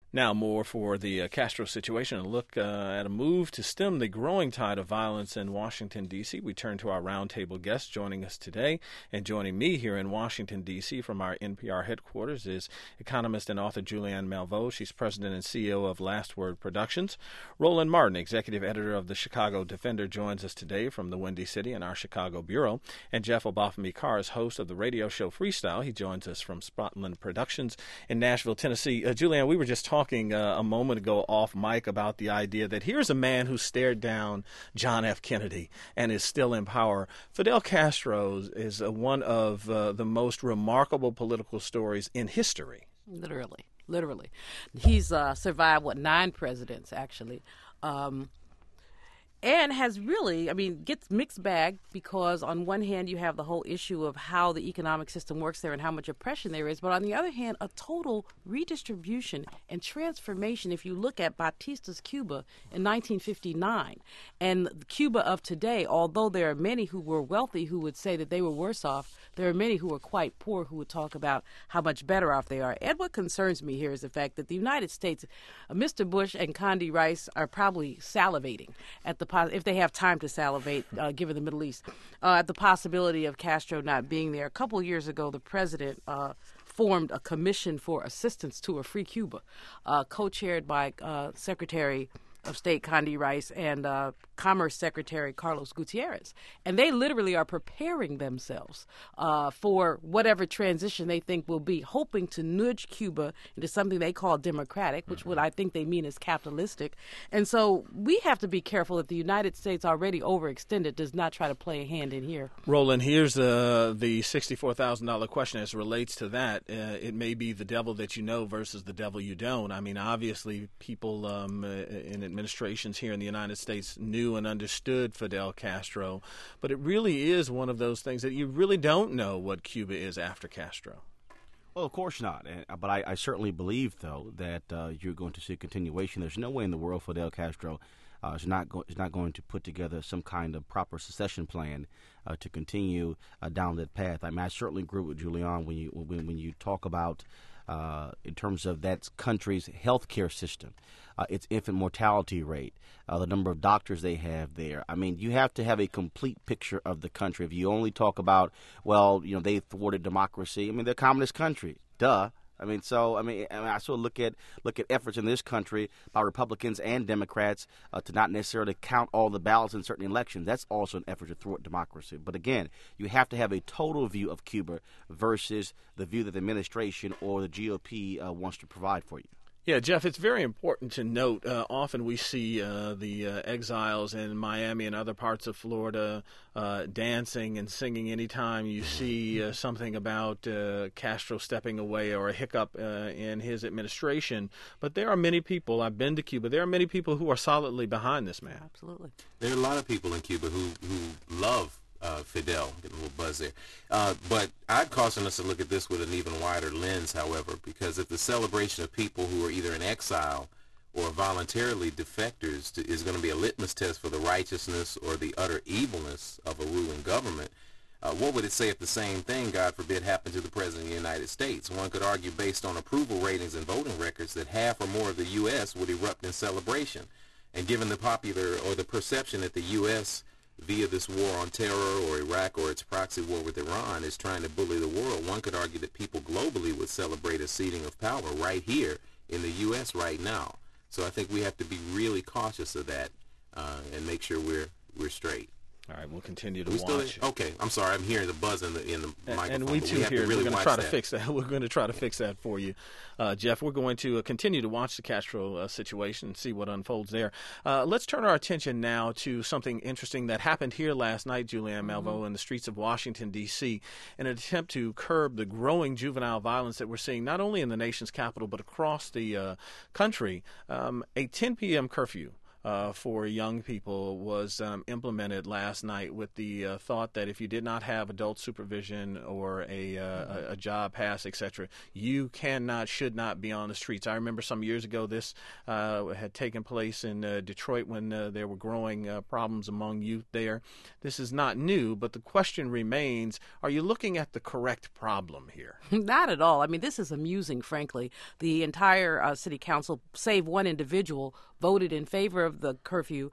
Now more for the Castro situation, a look at a move to stem the growing tide of violence in Washington, D.C. We turn to our roundtable guest joining us today. And joining me here in Washington, D.C. from our NPR headquarters is economist and author Julianne Malveaux. She's president and CEO of Last Word Productions. Roland Martin, executive editor of the Chicago Defender, joins us today from the Windy City and our Chicago bureau. And Jeff Obafemi-Carr is host of the radio show Freestyle. He joins us from Spotland Productions in Nashville, Tennessee. Julianne, we were just talking a moment ago off mic about the idea that here's a man who stared down John F. Kennedy and is still in power. Fidel Castro is one of the most remarkable political stories in history. Literally. He's survived, 9 presidents, actually. And has really, gets mixed bag because on one hand you have the whole issue of how the economic system works there and how much oppression there is, but on the other hand, a total redistribution and transformation. If you look at Batista's Cuba in 1959 and the Cuba of today, although there are many who were wealthy who would say that they were worse off, there are many who were quite poor who would talk about how much better off they are. And what concerns me here is the fact that the United States, Mr. Bush and Condi Rice are probably salivating at the if they have time to salivate, given the Middle East, at the possibility of Castro not being there. A couple of years ago, the president formed a commission for assistance to a free Cuba, co-chaired by Secretary of State Condi Rice and Commerce Secretary Carlos Gutierrez. And they literally are preparing themselves for whatever transition they think will be, hoping to nudge Cuba into something they call democratic, which what I think they mean is capitalistic. And so we have to be careful that the United States, already overextended, does not try to play a hand in here. Roland, here's the $64,000 question as it relates to that. It may be the devil that you know versus the devil you don't. Obviously, people in administrations here in the United States knew and understood Fidel Castro, but it really is one of those things that you really don't know what Cuba is after Castro. Well, of course not. But I certainly believe, though, that you're going to see a continuation. There's no way in the world Fidel Castro is not going to put together some kind of proper succession plan to continue down that path. I certainly agree with Julianne when you talk about in terms of that country's healthcare system, its infant mortality rate, the number of doctors they have there. You have to have a complete picture of the country. If you only talk about, they thwarted democracy. They're a communist country. Duh. I sort of look at efforts in this country by Republicans and Democrats to not necessarily count all the ballots in certain elections. That's also an effort to thwart democracy. But again, you have to have a total view of Cuba versus the view that the administration or the GOP wants to provide for you. Yeah, Jeff, it's very important to note, often we see the exiles in Miami and other parts of Florida dancing and singing anytime you see something about Castro stepping away or a hiccup in his administration. But there are many people, I've been to Cuba, there are many people who are solidly behind this man. Absolutely. There are a lot of people in Cuba who love Fidel, getting a little buzz there. But I'd caution us to look at this with an even wider lens, however, because if the celebration of people who are either in exile or voluntarily defectors is going to be a litmus test for the righteousness or the utter evilness of a ruling government, what would it say if the same thing, God forbid, happened to the President of the United States? One could argue, based on approval ratings and voting records, that half or more of the U.S. would erupt in celebration. And given the popular or the perception that the U.S., via this war on terror or Iraq or its proxy war with Iran, is trying to bully the world, one could argue that people globally would celebrate a ceding of power right here in the U.S. right now. So I think we have to be really cautious of that and make sure we're straight. All right, we'll continue to watch. Okay, I'm sorry. I'm hearing the buzz in the microphone. And we too here. We're going to try to fix that. We're going to try to fix that for you, Jeff. We're going to continue to watch the Castro situation and see what unfolds there. Let's turn our attention now to something interesting that happened here last night, Julianne Malveaux, in the streets of Washington, D.C., in an attempt to curb the growing juvenile violence that we're seeing not only in the nation's capital but across the country. A 10 p.m. curfew for young people was implemented last night with the thought that if you did not have adult supervision or a job pass, etc., you should not be on the streets. I remember some years ago this had taken place in Detroit when there were growing problems among youth there. This is not new, but the question remains, are you looking at the correct problem here? Not at all. I mean, this is amusing, frankly. The entire city council, save one individual, voted in favor of the curfew.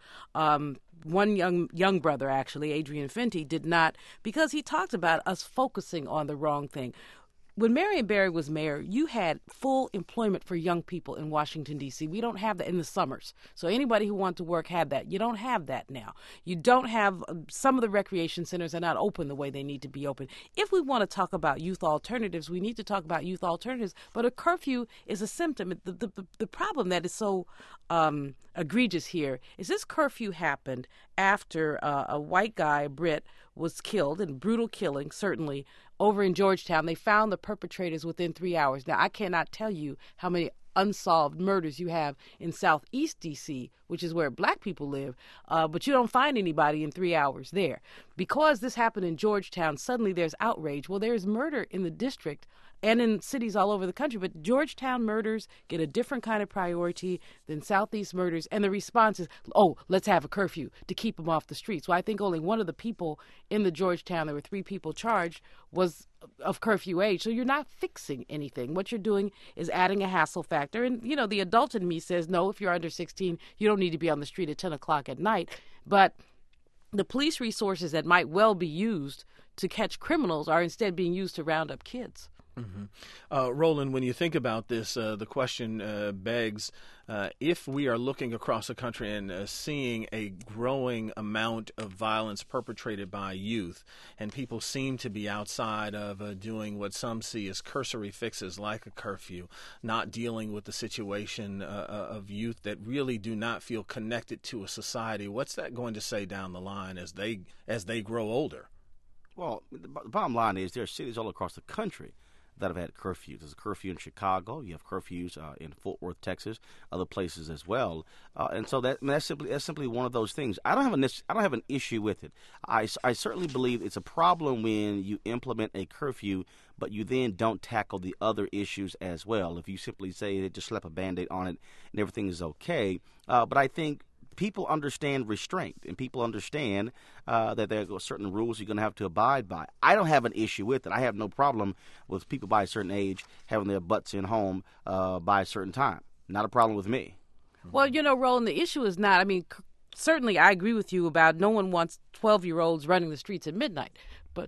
One young brother, actually, Adrian Fenty, did not, because he talked about us focusing on the wrong thing. When Marion Barry was mayor, you had full employment for young people in Washington, D.C. We don't have that in the summers. So anybody who wanted to work had that. You don't have that now. You don't have some of the recreation centers are not open the way they need to be open. If we want to talk about youth alternatives, we need to talk about youth alternatives. But a curfew is a symptom. The problem that is so egregious here is this curfew happened after a white guy, a Brit, was killed in brutal killing, certainly, over in Georgetown. They found the perpetrators within 3 hours. Now, I cannot tell you how many unsolved murders you have in Southeast D.C., which is where black people live, but you don't find anybody in 3 hours there. Because this happened in Georgetown, suddenly there's outrage. Well, there's murder in the district and in cities all over the country, but Georgetown murders get a different kind of priority than Southeast murders, and the response is, oh, let's have a curfew to keep them off the streets. Well, I think only one of the people in the Georgetown, there were 3 people charged, was of curfew age. So you're not fixing anything. What you're doing is adding a hassle factor. And, you know, the adult in me says, no, if you're under 16, you don't need to be on the street at 10 o'clock at night. But the police resources that might well be used to catch criminals are instead being used to round up kids. Mm-hmm. Roland, when you think about this, the question begs, if we are looking across the country and seeing a growing amount of violence perpetrated by youth, and people seem to be outside of doing what some see as cursory fixes like a curfew, not dealing with the situation of youth that really do not feel connected to a society, what's that going to say down the line as they grow older? Well, the bottom line is there are cities all across the country that have had curfews. There's a curfew in Chicago. You have curfews in Fort Worth, Texas, other places as well. And so that's simply one of those things. I don't have an issue with it. I certainly believe it's a problem when you implement a curfew, but you then don't tackle the other issues as well. If you simply say that, just slap a Band-Aid on it and everything is okay. But I think people understand restraint, and people understand that there are certain rules you're going to have to abide by. I don't have an issue with it. I have no problem with people by a certain age having their butts in home by a certain time. Not a problem with me. Well, you know, Roland, the issue is not, I mean, certainly I agree with you about no one wants 12-year-olds running the streets at midnight.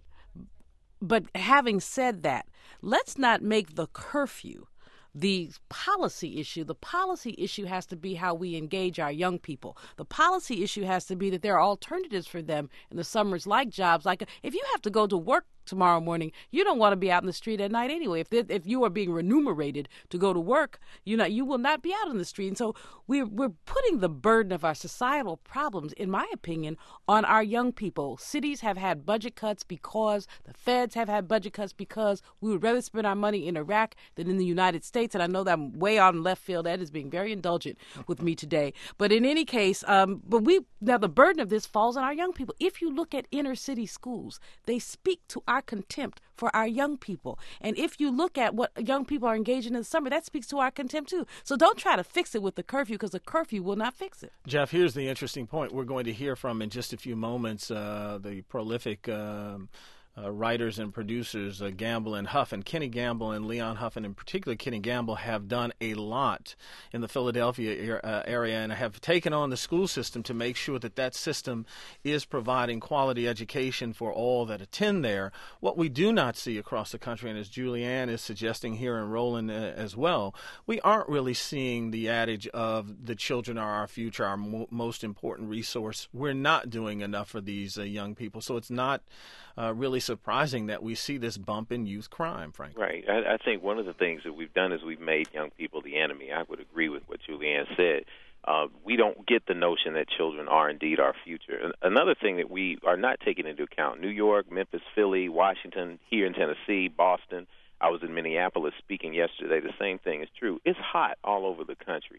But having said that, let's not make the curfew the policy issue. The policy issue has to be how we engage our young people. The policy issue has to be that there are alternatives for them in the summers, like jobs. Like if you have to go to work tomorrow morning, you don't want to be out in the street at night anyway. If you are being remunerated to go to work, you will not be out in the street. And so we're putting the burden of our societal problems, in my opinion, on our young people. Cities have had budget cuts because the feds have had budget cuts because we would rather spend our money in Iraq than in the United States. And I know that I'm way out in left field. Ed is being very indulgent with me today. But in any case, now the burden of this falls on our young people. If you look at inner city schools, they speak to our contempt for our young people. And if you look at what young people are engaging in the summer, that speaks to our contempt too. So don't try to fix it with the curfew, because the curfew will not fix it. Jeff, here's the interesting point we're going to hear from in just a few moments, the prolific writers and producers, Gamble and Huff, and Kenny Gamble and Leon Huff, and in particular Kenny Gamble, have done a lot in the Philadelphia area and have taken on the school system to make sure that system is providing quality education for all that attend there. What we do not see across the country, and as Julianne is suggesting here in Roland as well, we aren't really seeing the adage of the children are our future, our most important resource. We're not doing enough for these young people. So it's not really surprising that we see this bump in youth crime, frankly. Right. I think one of the things that we've done is we've made young people the enemy. I would agree with what Julianne said. We don't get the notion that children are indeed our future. Another thing that we are not taking into account, New York, Memphis, Philly, Washington, here in Tennessee, Boston. I was in Minneapolis speaking yesterday. The same thing is true. It's hot all over the country.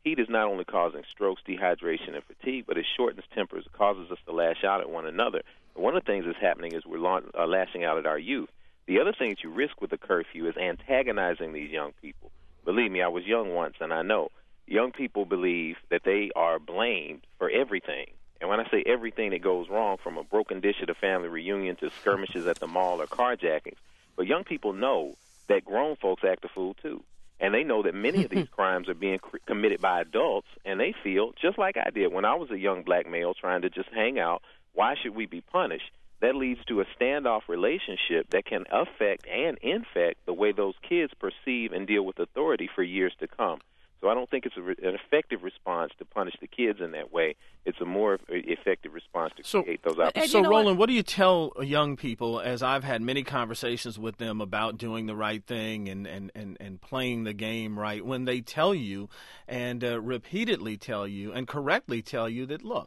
heat is not only causing strokes, dehydration, and fatigue, but it shortens tempers. It causes us to lash out at one another. And one of the things that's happening is we're lashing out at our youth. The other thing that you risk with a curfew is antagonizing these young people. Believe me, I was young once, and I know. Young people believe that they are blamed for everything. And when I say everything that goes wrong, from a broken dish at a family reunion to skirmishes at the mall or carjackings, but young people know that grown folks act a fool too. And they know that many of these crimes are being committed by adults, and they feel, just like I did when I was a young black male trying to just hang out, why should we be punished? That leads to a standoff relationship that can affect and infect the way those kids perceive and deal with authority for years to come. So I don't think it's an effective response to punish the kids in that way. It's a more effective response to create those opportunities. So, Roland, what do you tell young people, as I've had many conversations with them about doing the right thing and playing the game right, when they tell you and repeatedly tell you and correctly tell you that, look,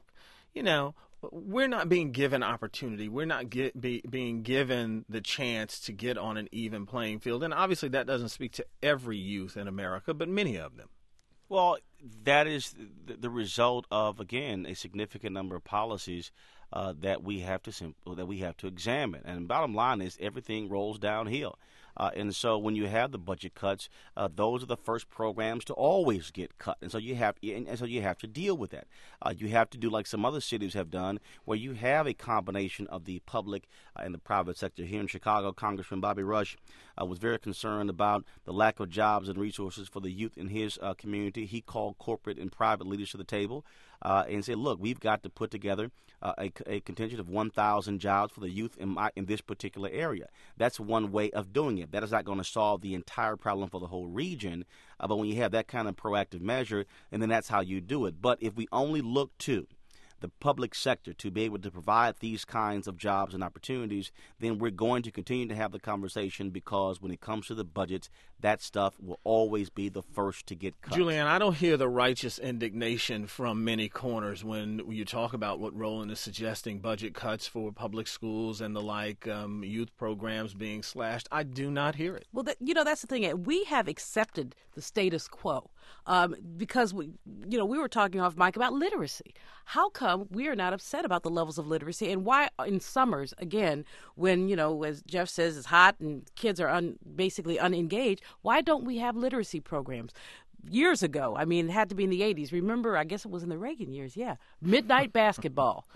we're not being given opportunity. We're not being given the chance to get on an even playing field. And obviously that doesn't speak to every youth in America, but many of them. Well, that is the result of, again, a significant number of policies that we have to examine. And bottom line is everything rolls downhill. And so when you have the budget cuts, those are the first programs to always get cut. And so you have to deal with that. You have to do like some other cities have done, where you have a combination of the public and the private sector. Here in Chicago, Congressman Bobby Rush was very concerned about the lack of jobs and resources for the youth in his community. He called corporate and private leaders to the table and said, look, we've got to put together a contingent of 1,000 jobs for the youth in this particular area. That's one way of doing it. That is not going to solve the entire problem for the whole region, but when you have that kind of proactive measure, and then that's how you do it. But if we only look to the public sector to be able to provide these kinds of jobs and opportunities, then we're going to continue to have the conversation, because when it comes to the budgets, that stuff will always be the first to get cut. Julianne, I don't hear the righteous indignation from many corners when you talk about what Roland is suggesting, budget cuts for public schools and the like, youth programs being slashed. I do not hear it. Well, that's the thing. We have accepted the status quo because we were talking off mic about literacy. How come we are not upset about the levels of literacy, and why in summers, again, when, as Jeff says, it's hot and kids are basically unengaged, why don't we have literacy programs? Years ago, it had to be in the 80s. Remember, I guess it was in the Reagan years, midnight basketball.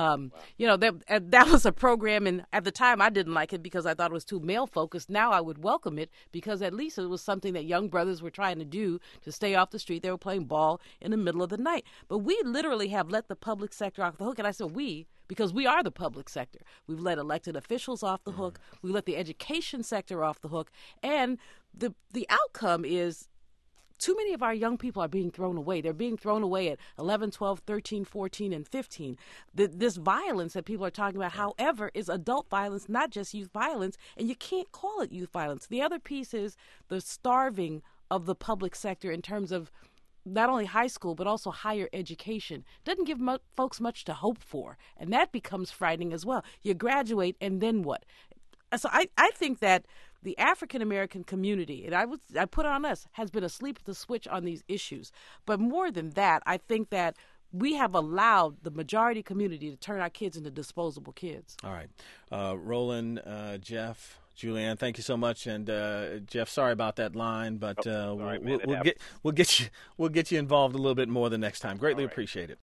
That was a program, and at the time I didn't like it because I thought it was too male-focused. Now I would welcome it because at least it was something that young brothers were trying to do to stay off the street. They were playing ball in the middle of the night. But we literally have let the public sector off the hook, and I said we, because we are the public sector. We've let elected officials off the hook. We let the education sector off the hook. And the outcome is too many of our young people are being thrown away. They're being thrown away at 11, 12, 13, 14, and 15. This violence that people are talking about, however, is adult violence, not just youth violence, and you can't call it youth violence. The other piece is the starving of the public sector in terms of not only high school, but also higher education. Doesn't give folks much to hope for, and that becomes frightening as well. You graduate, and then what? So I think that the African-American community, and I put it on us, has been asleep at the switch on these issues. But more than that, I think that we have allowed the majority community to turn our kids into disposable kids. All right. Roland, Jeff, Julianne, thank you so much. And Jeff, sorry about that line, but we'll get you involved a little bit more the next time. Greatly appreciate it.